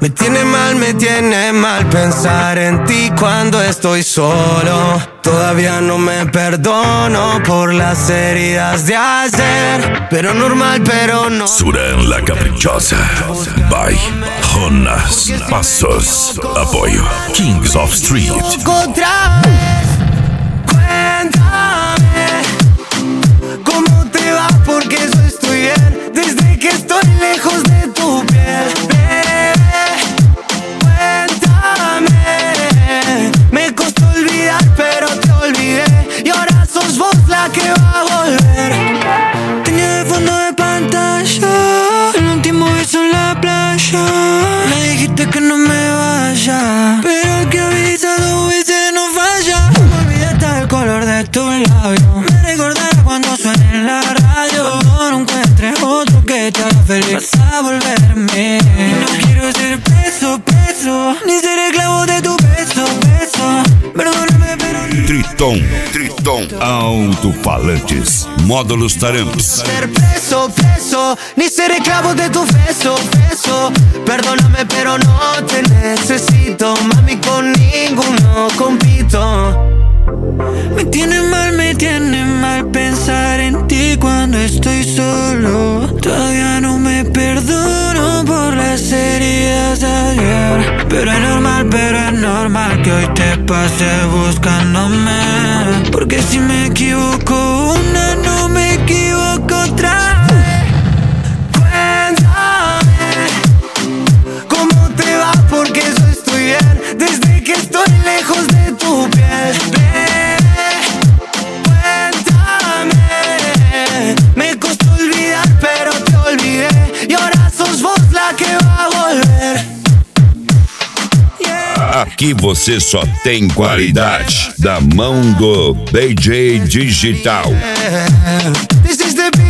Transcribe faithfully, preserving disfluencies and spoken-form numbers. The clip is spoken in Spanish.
Me tiene mal, me tiene mal pensar en ti cuando estoy solo. Todavía no me perdono por las heridas de ayer. Pero normal, pero no. Suren la Caprichosa by Jonas Passos. Apoyo Kings of Street. Otra vez, cuéntame cómo te va, porque yo estoy bien desde que estoy lejos de tu piel. Me costó olvidar, pero te olvidé. Y ahora sos vos la que va a volver. Tenía de fondo de pantalla el último beso en la playa. Me dijiste que no me vaya, pero el que avisa dos veces no falla. Me olvidé hasta del color de tu labio. Me recordarás cuando suene en la radio. No encuentres otro que te haga feliz. Vas a volverme. Y no quiero ser preso, preso, ni ser esclavo de tu beso, beso. Perdóname, pero Triton, Triton Alto-Falantes, módulos Taramps. ser preso, preso, ni ser esclavo de tu beso, beso. Perdóname, pero no te necesito. Mami, con ninguno compito. Me tiene mal, me tiene mal pensar en ti cuando estoy solo. Todavía no me perdono por las heridas de ayer. Pero es normal, pero es normal que hoy te pase buscándome. Porque si me equivoco una, no me equivoco otra vez. Cuéntame cómo te va, porque yo estoy bien desde que estoy lejos de tu piel. Me costó olvidar, pero te olvidé. Y ahora sos vos la que va a volver. Yeah. Aqui você só tem qualidade da mão do D J Digital. This is the